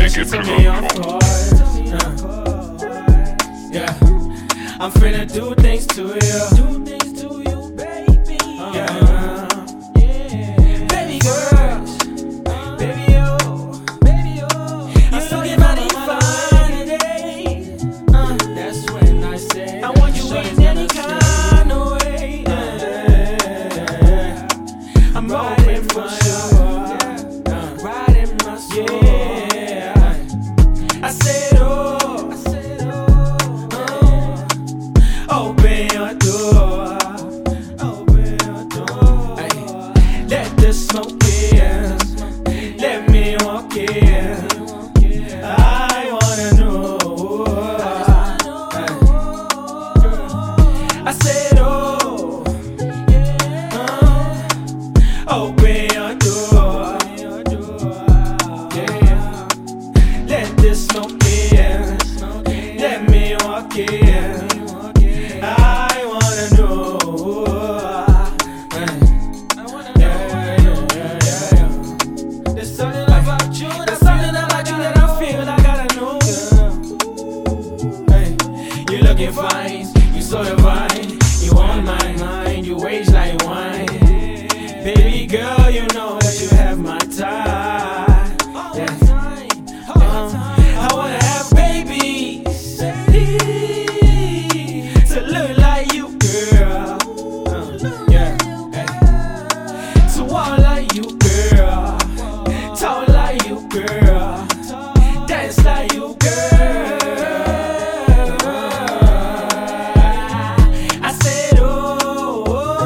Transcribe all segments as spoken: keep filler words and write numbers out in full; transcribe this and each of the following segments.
She took me off course. Uh, yeah, I'm finna do things to you. Do things to you, baby. Yeah, baby girl, baby oh, baby oh. You looking mighty fine today. Uh, that's when I say I want you in any kind of way. Yeah. I'm riding for sure, uh, riding my soul. Yeah. I said, oh, I said, oh, oh, open your door, open your door. Ay, let the smoke in, let me walk in. I wanna know. Ay, I said, oh, uh, open your door. Yeah, let the smoke in, let me walk in. I wanna know. Yeah, yeah, yeah, yeah. There's something about you, there's something about you that I feel I gotta know. Hey, you looking fine, you so divine, you on my mind, you age like wine. Baby girl, you know that you have my time. Yeah. Uh, I wanna have babies to look like you, girl. Uh, yeah. Hey. To walk like you, girl. Talk like you, girl. Dance like you, girl. I said, oh,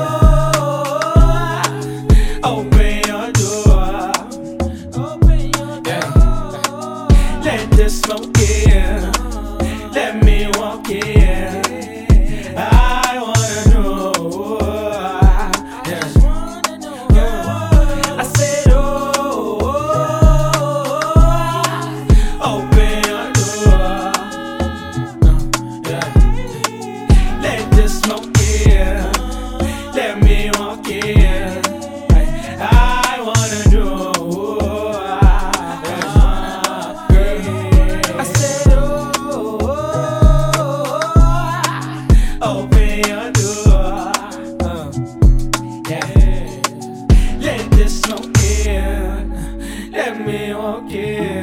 oh, open your door. Open your door. Let the smoke in, let me walk in. I wanna know. Yeah. I said, oh, open your door. Yeah. Let the smoke in, let me walk in. I wanna know. I said, oh, open your door. Uh, yeah. Let the smoke in, let me walk in.